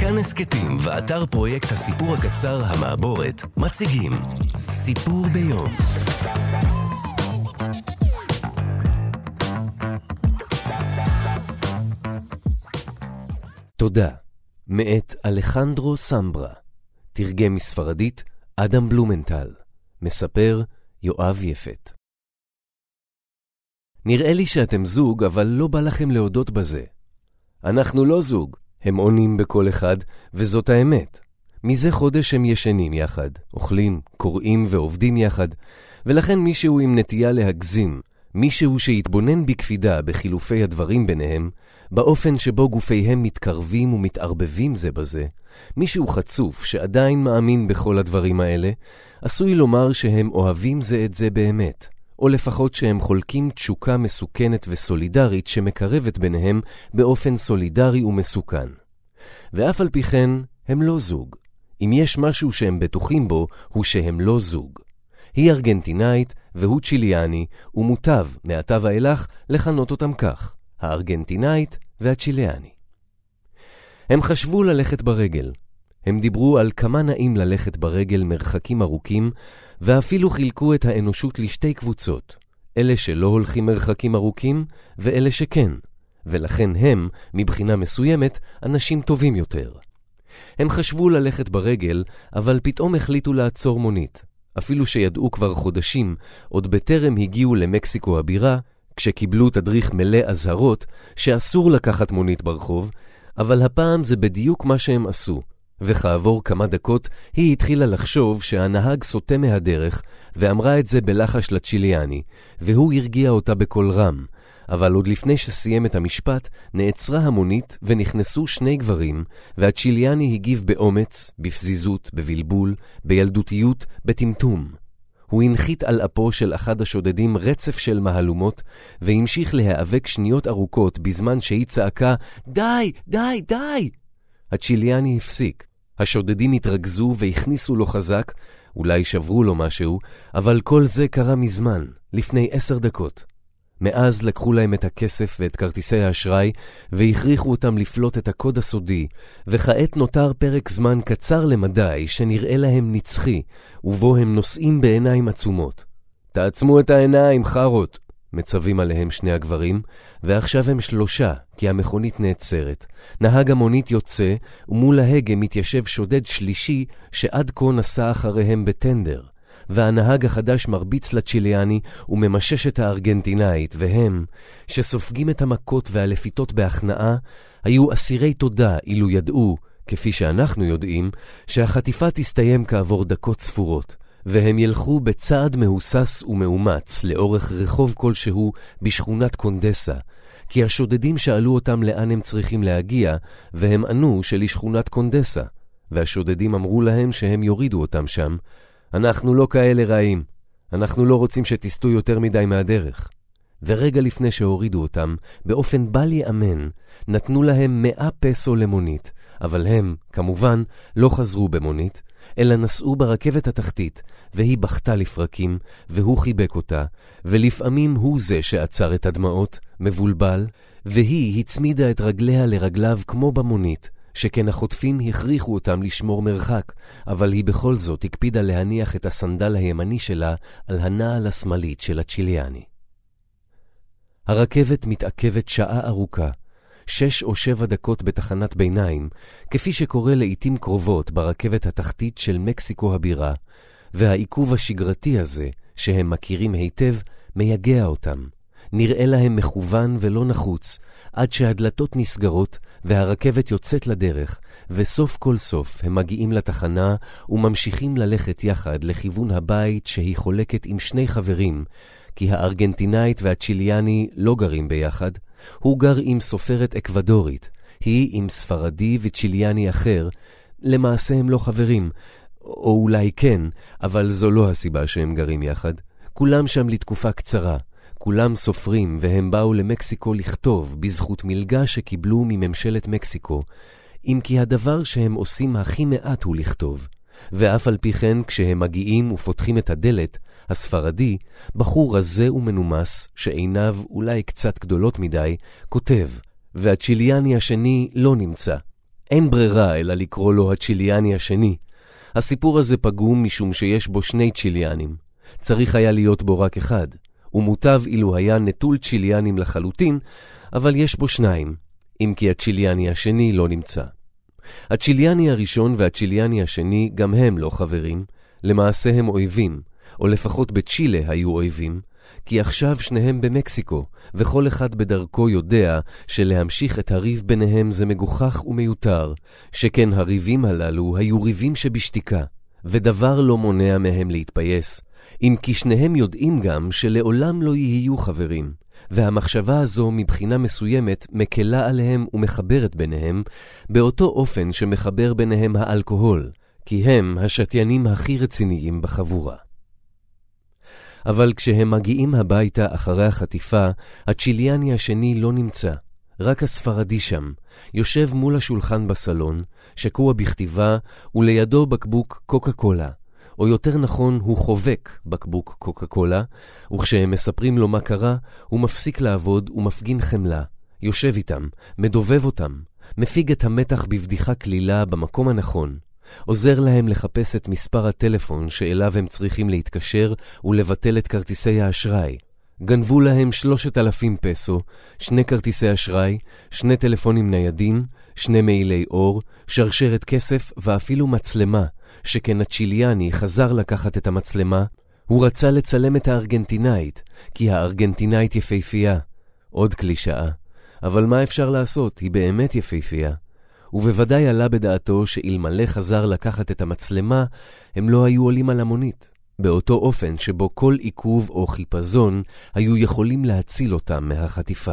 כאן הסקטים ואתר פרויקט הסיפור הקצר המעבורת מציגים סיפור ביום. תודה, מאת אלחנדרו סמברה, תרגם מספרדית אדם בלומנטל, מספר יואב יפת. נראה לי שאתם זוג, אבל לא בא לכם להודות בזה. אנחנו לא זוג, הם עונים בכל אחד, וזאת האמת. מזה חודש הם ישנים יחד, אוכלים, קוראים ועובדים יחד, ולכן מישהו עם נטייה להגזים, מישהו שהתבונן בקפידה בחילופי הדברים ביניהם, באופן שבו גופיהם מתקרבים ומתערבבים זה בזה, מישהו חצוף שעדיין מאמין בכל הדברים האלה, עשוי לומר שהם אוהבים זה את זה באמת, או לפחות שהם חולקים תשוקה מסוכנת וסולידרית שמקרבת ביניהם באופן סולידרי ומסוכן. ואף על פי כן, הם לא זוג. אם יש משהו שהם בטוחים בו, הוא שהם לא זוג. היא ארגנטינאית והוא צ'יליאני, ומוטב מעתה ואילך לכנות אותם כך, הארגנטינאית והצ'יליאני. הם חשבו ללכת ברגל. הם דיברו על כמה נעים ללכת ברגל מרחקים ארוכים, ואפילו חילקו את האנושות לשתי קבוצות, אלה שלא הולכים מרחקים ארוכים ואלה שכן, ולכן הם, מבחינה מסוימת, אנשים טובים יותר. הם חשבו ללכת ברגל, אבל פתאום החליטו לעצור מונית, אפילו שידעו כבר חודשים, עוד בטרם הגיעו למקסיקו הבירה, כשקיבלו תדריך מלא אזהרות שאסור לקחת מונית ברחוב, אבל הפעם זה בדיוק מה שהם עשו. וכעבור כמה דקות היא התחילה לחשוב שהנהג סוטה מהדרך, ואמרה את זה בלחש לצ'יליאני, והוא הרגיע אותה בקול רם. אבל עוד לפני שסיים את המשפט, נעצרה המונית ונכנסו שני גברים, והצ'יליאני הגיב באומץ, בפזיזות, בבלבול, בילדותיות, בטמטום. הוא הנחית על אפו של אחד השודדים רצף של מהלומות, והמשיך להיאבק שניות ארוכות בזמן שהיא צעקה, די, די, די! הצ'יליאני הפסיק. השודדים התרגזו והכניסו לו חזק, אולי שברו לו משהו, אבל כל זה קרה מזמן, לפני 10 דקות. מאז לקחו להם את הכסף ואת כרטיסי האשראי, והכריחו אותם לפלוט את הקוד הסודי, וכעת נותר פרק זמן קצר למדי שנראה להם נצחי, ובו הם נושאים בעיניים עצומות. תעצמו את העיניים, חרות! מצווים עליהם שני הגברים, ועכשיו הם 3, כי המכונית נעצרת. נהג המונית יוצא, ומול ההגה מתיישב שודד שלישי שעד כה נסע אחריהם בטנדר. והנהג החדש מרביץ לצ'יליאני וממשש את הארגנטינאית, והם, שסופגים את המכות והלפיתות בהכנעה, היו אסירי תודה אילו ידעו, כפי שאנחנו יודעים, שהחטיפה תסתיים כעבור דקות ספורות. והם ילכו בצעד מהוסס ומאומץ לאורך רחוב כלשהו בשכונת קונדסה, כי השודדים שאלו אותם לאן הם צריכים להגיע, והם ענו שלשכונת קונדסה, והשודדים אמרו להם שהם יורידו אותם שם. אנחנו לא כאלה רעים, אנחנו לא רוצים שתסתו יותר מדי מהדרך. ורגע לפני שהורידו אותם, באופן בל יאמן, נתנו להם 100 פסו למונית, אבל הם, כמובן, לא חזרו במונית, אלא נסעו ברכבת התחתית, והיא בכתה לפרקים, והוא חיבק אותה, ולפעמים הוא זה שעצר את הדמעות, מבולבל, והיא הצמידה את רגליה לרגליו כמו במונית, שכן החוטפים הכריחו אותם לשמור מרחק, אבל היא בכל זאת הקפידה להניח את הסנדל הימני שלה על הנעל השמאלית של הצ'יליאני. הרכבת מתעכבת שעה ארוכה, 6 או 7 דקות בתחנת ביניים, כפי שקורה לעתים קרובות ברכבת התחתית של מקסיקו הבירה, והעיכוב השגרתי הזה, שהם מכירים היטב, מייגע אותם. נראה להם מכוון ולא נחוץ, עד שהדלתות נסגרות והרכבת יוצאת לדרך, וסוף כל סוף הם מגיעים לתחנה וממשיכים ללכת יחד לכיוון הבית שהיא חולקת עם 2 חברים, כי הארגנטינאית והצ'יליאני לא גרים ביחד. הוא גר עם סופרת אקוודורית, היא עם ספרדי וצ'יליאני אחר. למעשה הם לא חברים, או אולי כן, אבל זו לא הסיבה שהם גרים יחד. כולם שם לתקופה קצרה, כולם סופרים, והם באו למקסיקו לכתוב בזכות מלגה שקיבלו מממשלת מקסיקו, אם כי הדבר שהם עושים הכי מעט הוא לכתוב. ואף על פי כן, כשהם מגיעים ופותחים את הדלת, הספרדי, בחור רזה ומנומס, שעיניו אולי קצת גדולות מדי, כותב, והצ'יליאני השני לא נמצא. אין ברירה אלא לקרוא לו הצ'יליאני השני. הסיפור הזה פגום משום שיש בו 2 צ'יליאנים. צריך היה להיות בו רק אחד, ומוטב אילו היה נטול צ'יליאנים לחלוטין, אבל יש בו 2, אם כי הצ'יליאני השני לא נמצא. הצ'יליאני הראשון והצ'יליאני השני גם הם לא חברים, למעשה הם אויבים, או לפחות בצ'ילה היו אויבים, כי עכשיו שניהם במקסיקו, וכל אחד בדרכו יודע שלהמשיך את הריב ביניהם זה מגוחך ומיותר, שכן הריבים הללו היו ריבים שבשתיקה, ודבר לא מונע מהם להתפייס, אם כי שניהם יודעים גם שלעולם לא יהיו חברים, והמחשבה הזו מבחינה מסוימת מקלה עליהם ומחברת ביניהם, באותו אופן שמחבר ביניהם האלכוהול, כי הם השתיינים הכי רציניים בחבורה. אבל כשהם מגיעים הביתה אחרי החטיפה, הצ'יליאני השני לא נמצא, רק הספרדי שם, יושב מול השולחן בסלון, שקוע בכתיבה, ולידו בקבוק קוקה קולה, או יותר נכון הוא חובק בקבוק קוקה קולה, וכשהם מספרים לו מה קרה, הוא מפסיק לעבוד ומפגין חמלה, יושב איתם, מדובב אותם, מפיג את המתח בבדיחה כלילה במקום הנכון, עוזר להם לחפש את מספר הטלפון שאליו הם צריכים להתקשר ולבטל את כרטיסי האשראי. גנבו להם 3,000 פסו, 2 כרטיסי אשראי, 2 טלפונים ניידים, 2 מעילי אור, שרשרת כסף ואפילו מצלמה, שכן הצ'יליאני חזר לקחת את המצלמה. הוא רצה לצלם את הארגנטינאית, כי הארגנטינאית יפהפייה. עוד קלישאה. אבל מה אפשר לעשות? היא באמת יפהפייה. ובוודאי עלה בדעתו שאלמלא חזר לקחת את המצלמה, הם לא היו עולים על המונית, באותו אופן שבו כל עיכוב או חיפזון היו יכולים להציל אותם מהחטיפה.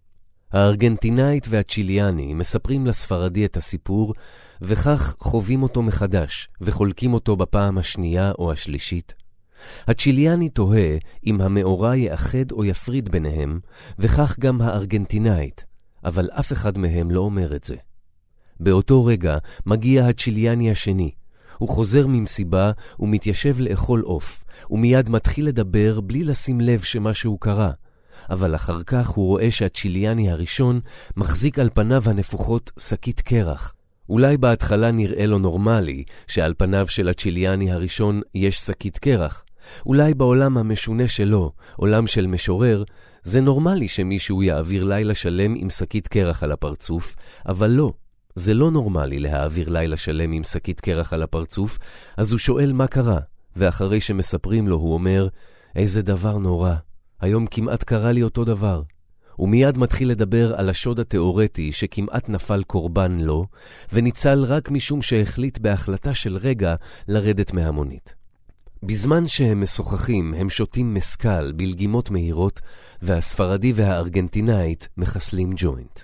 הארגנטינאית והצ'יליאני מספרים לספרדי את הסיפור, וכך חווים אותו מחדש, וחולקים אותו בפעם השנייה או השלישית. הצ'יליאני תוהה אם המאורע יאחד או יפריד ביניהם, וכך גם הארגנטינאית, אבל אף אחד מהם לא אומר את זה. באותו רגע מגיע הצ'יליאני השני. הוא חוזר ממסיבה ומתיישב לאכול עוף, ומיד מתחיל לדבר בלי לשים לב שמשהו קרה. אבל אחר כך הוא רואה שהצ'יליאני הראשון מחזיק על פניו הנפוחות שקית קרח. אולי בהתחלה נראה לו נורמלי שעל פניו של הצ'יליאני הראשון יש שקית קרח. אולי בעולם המשונה שלו, עולם של משורר, זה נורמלי שמישהו יעביר לילה שלם עם שקית קרח על הפרצוף, אבל לא. זה לא נורמלי להעביר לילה שלם עם שקית קרח על הפרצוף, אז הוא שואל מה קרה, ואחרי שמספרים לו הוא אומר, איזה דבר נורא, היום כמעט קרה לי אותו דבר. הוא מיד מתחיל לדבר על השוד התיאורטי שכמעט נפל קורבן לו, וניצל רק משום שהחליט בהחלטה של רגע לרדת מהמונית. בזמן שהם משוחחים, הם שותים מסקל בלגימות מהירות, והספרדי והארגנטינאית מחסלים ג'וינט.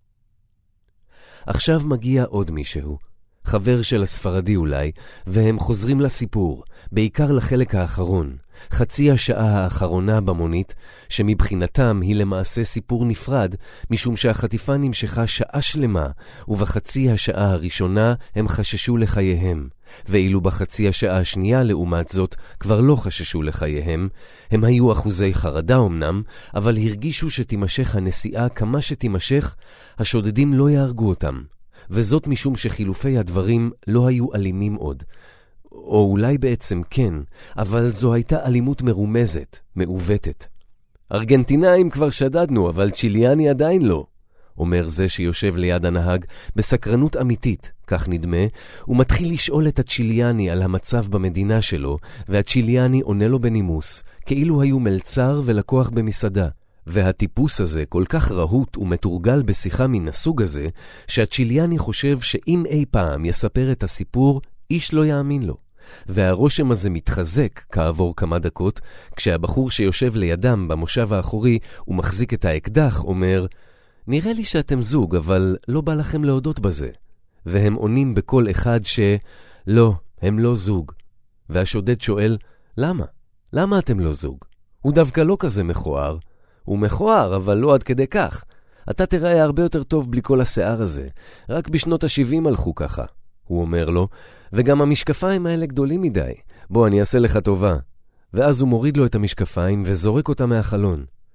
עכשיו מגיע עוד מישהו, חבר של הספרדי אולי, והם חוזרים לסיפור, בעיקר לחלק האחרון, חצי השעה האחרונה במונית, שמבחינתם היא למעשה סיפור נפרד, משום שהחטיפה נמשכה שעה שלמה, ובחצי השעה הראשונה הם חששו לחייהם, ואילו בחצי השעה השנייה לעומת זאת כבר לא חששו לחייהם. הם היו אחוזי חרדה אמנם, אבל הרגישו שתימשך הנסיעה כמה שתימשך, השודדים לא יהרגו אותם, וזאת משום שחילופי הדברים לא היו אלימים עוד. או אולי בעצם כן, אבל זו הייתה אלימות מרומזת, מעוותת. ארגנטינאים כבר שדדנו, אבל צ'יליאני עדיין לא, אומר זה שיושב ליד הנהג בסקרנות אמיתית, כך נדמה, ומתחיל לשאול את הצ'יליאני על המצב במדינה שלו, והצ'יליאני עונה לו בנימוס, כאילו היו מלצר ולקוח במסעדה. והטיפוס הזה כל כך רהוט ומתורגל בשיחה מן הסוג הזה, שהצ'יליאני חושב שאם אי פעם יספר את הסיפור, איש לא יאמין לו. והרושם הזה מתחזק כעבור כמה דקות, כשהבחור שיושב לידם במושב האחורי ומחזיק את האקדח אומר, נראה לי שאתם זוג, אבל לא בא לכם להודות בזה. והם עונים בכל אחד שלא, הם לא זוג. והשודד שואל, למה? למה אתם לא זוג? הוא דווקא לא כזה מכוער. הוא מכוער, אבל לא עד כדי כך. אתה תראה הרבה יותר טוב בלי כל השיער הזה. רק בשנות ה-70 הלכו ככה. הוא אומר לו, וגם המשקפיים האלה גדולים מדי. בוא, אני אעשה לך טובה. ואז הוא מוריד לו את המשקפיים וזורק אותה מהחלון.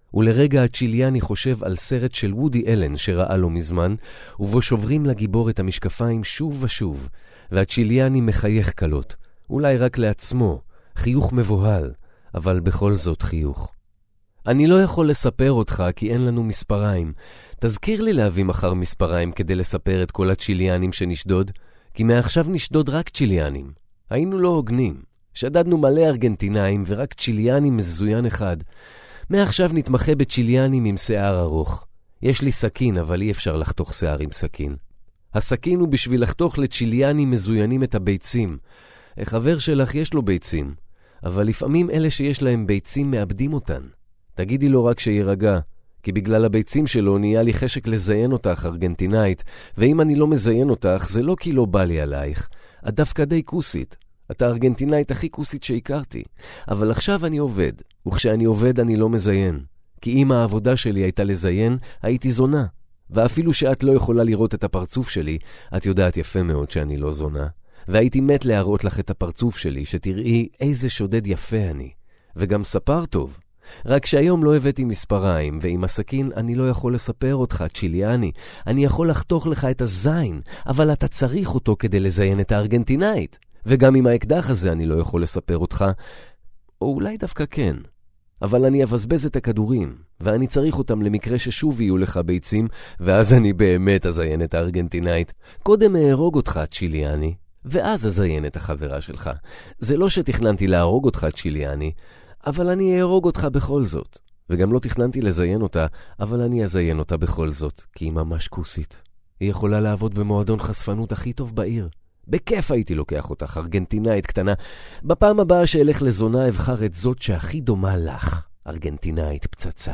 ולרגע הצ'יליאני חושב על סרט של וודי אלן שראה לו מזמן, ובו שוברים לגיבור את המשקפיים שוב ושוב, והצ'יליאני מחייך קלות, אולי רק לעצמו, חיוך מבוהל, אבל בכל זאת חיוך. אני לא יכול לספר אותך כי אין לנו מספריים. תזכיר לי להביא מחר מספריים כדי לספר את כל הצ'יליאנים שנשדוד, כי מעכשיו נשדוד רק צ'יליאנים. היינו לא הוגנים. שדדנו מלא ארגנטינאים ורק צ'יליאנים מזוין אחד. מעכשיו נתמחה בצ'יליאנים עם שיער ארוך. יש לי סכין, אבל אי אפשר לחתוך שיער עם סכין. הסכין הוא בשביל לחתוך לצ'יליאנים מזוינים את הביצים. חבר שלך יש לו ביצים, אבל לפעמים אלה שיש להם ביצים מאבדים אותן. תגידי לו רק שירגע, כי בגלל הביצים שלו נהיה לי חשק לזיין אותך, ארגנטינאית, ואם אני לא מזיין אותך, זה לא כי לא בא לי עלייך. את דווקא די כוסית. את הארגנטינאית הכי כוסית שהכרתי. אבל עכשיו אני עובד, וכשאני עובד אני לא מזיין. כי אם העבודה שלי הייתה לזיין, הייתי זונה. ואפילו שאת לא יכולה לראות את הפרצוף שלי, את יודעת יפה מאוד שאני לא זונה. והייתי מת להראות לך את הפרצוף שלי, שתראי איזה שודד יפה אני. וגם ספר טוב. רק שהיום לא הבאתי מספריים, ועם הסכין אני לא יכול לספר אותך, צ'יליאני. אני יכול לחתוך לך את הזין, אבל אתה צריך אותו כדי לזיין את הארגנטינאית. וגם עם האקדח הזה אני לא יכול לספר אותך, או אולי דווקא כן. אבל אני אבזבז את הכדורים, ואני צריך אותם למקרה ששוב יהיו לך ביצים, ואז אני באמת אזיין את הארגנטינאית. קודם אהרוג אותך, צ'יליאני, ואז אזיין את החברה שלך. זה לא שתכננתי להרוג אותך, צ'יליאני, אבל אני אהרוג אותך בכל זאת. וגם לא תכננתי לזיין אותה, אבל אני אזיין אותה בכל זאת, כי היא ממש כוסית. היא יכולה לעבוד במועדון חשפנות הכי טוב בעיר. בכיף הייתי לוקח אותך, ארגנטינאית קטנה. בפעם הבאה שאלך לזונה אבחר את זאת שהכי דומה לך, ארגנטינאית פצצה.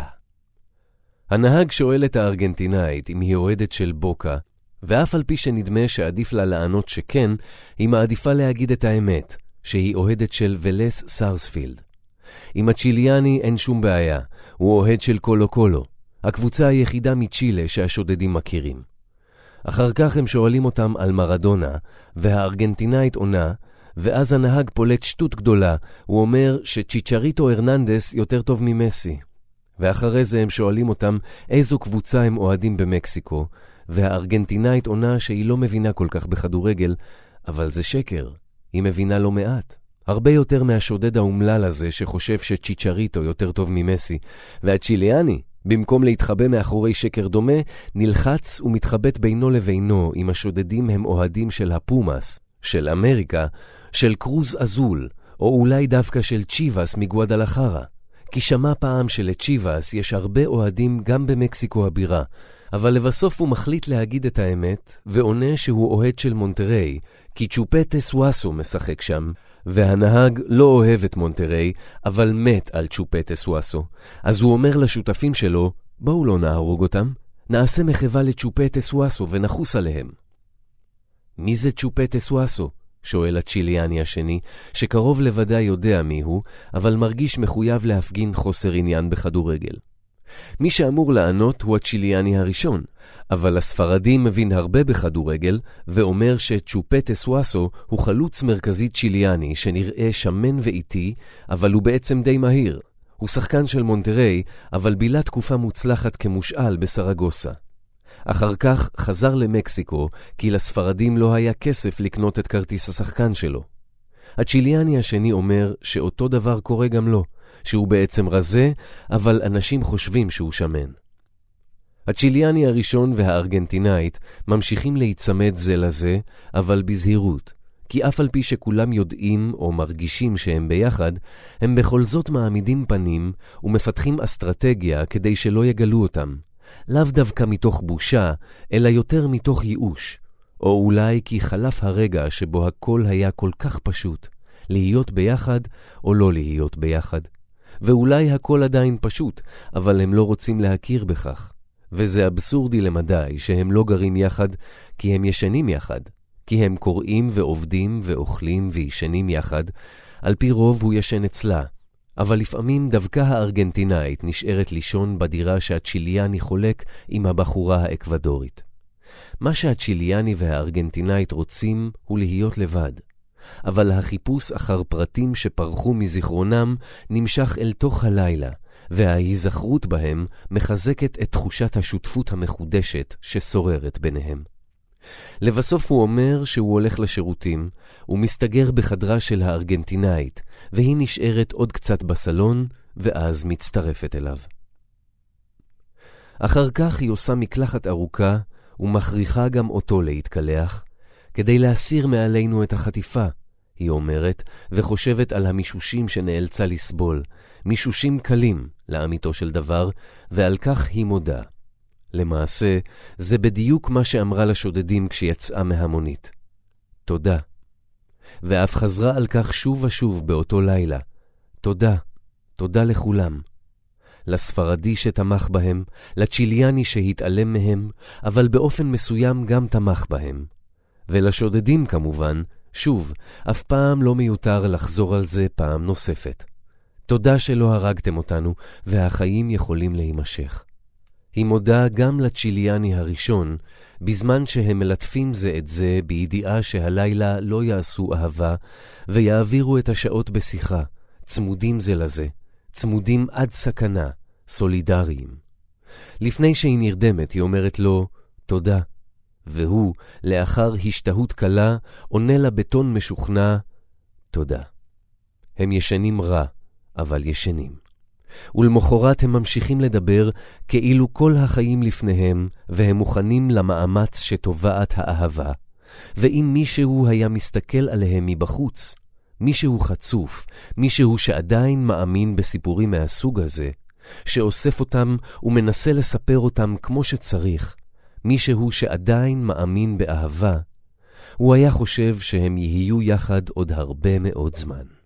הנהג שואל את הארגנטינאית אם היא אוהדת של בוקה, ואף על פי שנדמה שעדיף לה לענות שכן, היא מעדיפה להגיד את האמת, שהיא אוהדת של ולס סארספילד. עם הצ'יליאני אין שום בעיה, הוא אוהד של קולו קולו, הקבוצה היחידה מצ'ילה שהשודדים מכירים. אחר כך הם שואלים אותם על מרדונה, והארגנטינאית עונה, ואז הנהג פולט שטות גדולה, הוא אומר שצ'יצ'ריטו הרננדס יותר טוב ממסי. ואחרי זה הם שואלים אותם איזו קבוצה הם אוהדים במקסיקו, והארגנטינאית עונה שהיא לא מבינה כל כך בכדורגל, אבל זה שקר, היא מבינה לא מעט. הרבה יותר מהשודד האומלל הזה שחושב שצ'יצ'ריטו יותר טוב ממסי, והצ'יליאני, במקום להתחבא מאחורי שקר דומה, נלחץ ומתחבט בינו לבינו אם השודדים הם אוהדים של הפומאס, של אמריקה, של קרוז אזול, או אולי דווקא של צ'יבאס מגואדלחרה. כי שמע פעם שלצ'יבאס יש הרבה אוהדים גם במקסיקו הבירה, אבל לבסוף הוא מחליט להגיד את האמת, ועונה שהוא אוהד של מונטריי, כי צ'ופטה סואסו משחק שם, והנהג לא אוהב את מונטריי, אבל מת על צ'ופטה סואסו. אז הוא אומר לשותפים שלו, בואו לא נהרוג אותם, נעשה מחווה לצ'ופטה סואסו ונחוס עליהם. מי זה צ'ופטה סואסו? שואל הצ'יליאני השני, שקרוב לוודאי יודע מיהו, אבל מרגיש מחויב להפגין חוסר עניין בכדורגל. מי שאמור לענות הוא הצ'יליאני הראשון, אבל הספרדי מבין הרבה בכדורגל, ואומר שצ'ופטה סואסו הוא חלוץ מרכזי צ'יליאני שנראה שמן ואיטי, אבל הוא בעצם די מהיר. הוא שחקן של מונטריי, אבל בילה תקופה מוצלחת כמושאל בסרגוסה. אחר כך חזר למקסיקו, כי לספרדים לא היה כסף לקנות את כרטיס השחקן שלו. הצ'יליאני השני אומר שאותו דבר קורה גם לו, שהוא בעצם רזה, אבל אנשים חושבים שהוא שמן. הצ'יליאני הראשון והארגנטינאית ממשיכים להיצמד זה לזה, אבל בזהירות, כי אף על פי שכולם יודעים או מרגישים שהם ביחד, הם בכל זאת מעמידים פנים ומפתחים אסטרטגיה כדי שלא יגלו אותם. לאו דווקא מתוך בושה, אלא יותר מתוך ייאוש, או אולי כי חלף הרגע שבו הכל היה כל כך פשוט, להיות ביחד או לא להיות ביחד. ואולי הכל עדיין פשוט, אבל הם לא רוצים להכיר בכך. וזה אבסורדי למדי שהם לא גרים יחד, כי הם ישנים יחד. כי הם קוראים ועובדים ואוכלים וישנים יחד. על פי רוב הוא ישן אצלה. אבל לפעמים דווקא הארגנטינאית נשארת לישון בדירה שהצ'יליאני חולק עם הבחורה האקוודורית. מה שהצ'יליאני והארגנטינאית רוצים הוא להיות לבד. אבל החיפוש אחר פרטים שפרחו מזיכרונם נמשך אל תוך הלילה, וההיזכרות בהם מחזקת את תחושת השותפות המחודשת ששוררת ביניהם. לבסוף הוא אומר שהוא הולך לשירותים, ומסתגר בחדרה של הארגנטינאית, והיא נשארת עוד קצת בסלון, ואז מצטרפת אליו. אחר כך היא עושה מקלחת ארוכה, ומכריחה גם אותו להתקלח, כדי להסיר מעלינו את החטיפה, היא אומרת, וחושבת על המישושים שנאלצה לסבול, מישושים קלים לאמיתו של דבר, ועל כך היא מודה. למעשה, זה בדיוק מה שאמרה לשודדים כשיצאה מהמונית. תודה. ואף חזרה על כך שוב ושוב באותו לילה. תודה, תודה לכולם. לספרדי שתמך בהם, לצ'יליאני שהתעלם מהם, אבל באופן מסוים גם תמך בהם. ולשודדים כמובן, שוב, אף פעם לא מיותר לחזור על זה פעם נוספת. תודה שלא הרגתם אותנו, והחיים יכולים להימשך. היא מודה גם לצ'יליאני הראשון, בזמן שהם מלטפים זה את זה בידיעה שהלילה לא יעשו אהבה, ויעבירו את השעות בשיחה, צמודים זה לזה, צמודים עד סכנה, סולידריים. לפני שהיא נרדמת, היא אומרת לו, תודה. והוא, לאחר השתהות קלה, עונה לה בטון משוכנע, תודה. הם ישנים רע, אבל ישנים. ולמחרת הם ממשיכים לדבר כאילו כל החיים לפניהם, והם מוכנים למאמץ שטובעת האהבה. ואם מישהו היה מסתכל עליהם מבחוץ, מישהו חצוף, מישהו שעדיין מאמין בסיפורים מהסוג הזה, שאוסף אותם ומנסה לספר אותם כמו שצריך, מישהו שעדיין מאמין באהבה, הוא היה חושב שהם יהיו יחד עוד הרבה מאוד זמן.